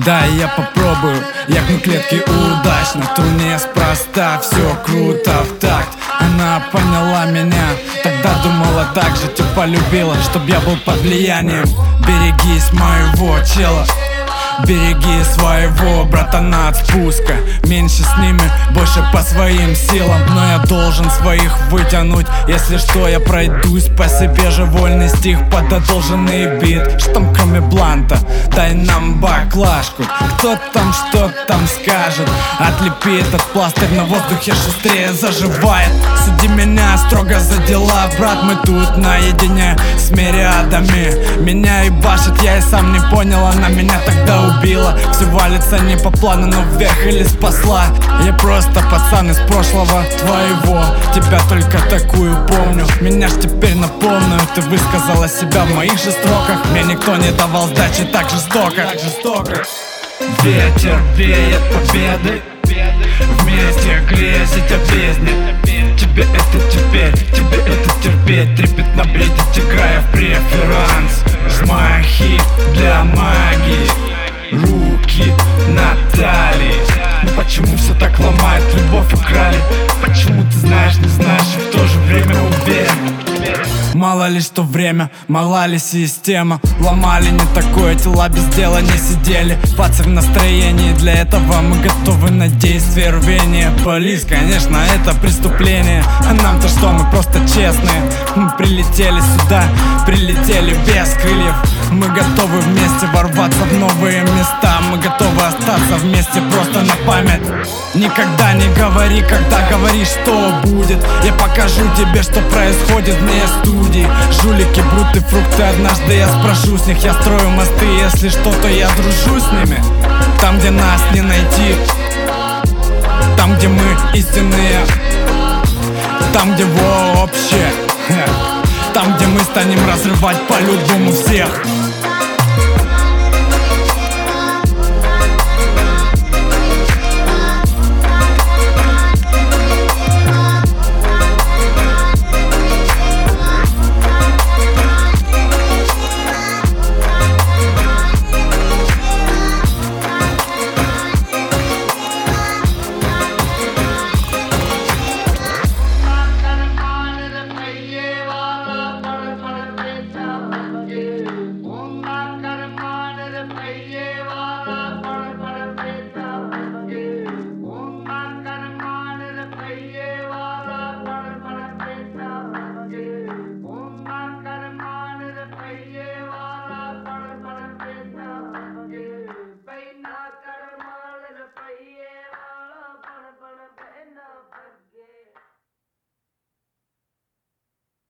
Дай я попробую, як на клетке удачно. Ту неспроста, все круто в такт. Она поняла меня, тогда думала так же, типа любила, чтоб я был под влиянием. Берегись моего чела, береги своего братана от спуска. Меньше с ними, больше по своим силам. Но я должен своих вытянуть. Если что, я пройдусь по себе же. Вольный стих под одолженный бит. Что там кроме бланта? Дай нам баклажку. Кто там что там скажет? Отлепи этот пластырь, на воздухе шустрее заживает. Суди меня строго за дела, брат, мы тут наедине с мириадами. Меня ебашит, я и сам не понял, она меня тогда убила. Все валится не по плану, но вверх или спасла. Я просто пацан из прошлого твоего. Тебя только такую помню. Меня ж теперь на полную. Ты высказала себя в моих же строках. Мне никто не давал сдачи так жестоко. Ветер веет победы, вместе грезить о бездне. Тебе это теперь, тебе это терпеть. Трепет на бредить, играя в преферанс. Взмахи для магии, руки на талии. Ну почему все так ломает, любовь украли? Почему ты знаешь, не знаешь и в то же время уверен? Мало ли что время, мала ли система. Ломали не такое, тела без дела не сидели. Пацы в настроении, для этого мы готовы на действие, рвение. Полис, конечно, это преступление. А нам-то что, мы просто честные. Мы прилетели сюда, прилетели без крыльев. Мы готовы вместе ворваться в новые места. Мы готовы остаться вместе просто на память. Никогда не говори, когда говоришь, что будет. Я покажу тебе, что происходит вне студии. Жулики, бруты, фрукты, однажды я спрошу с них. Я строю мосты, если что, то я дружу с ними. Там, где нас не найти, там, где мы истинные, там, где вообще, там, где мы станем разрывать по-любому всех.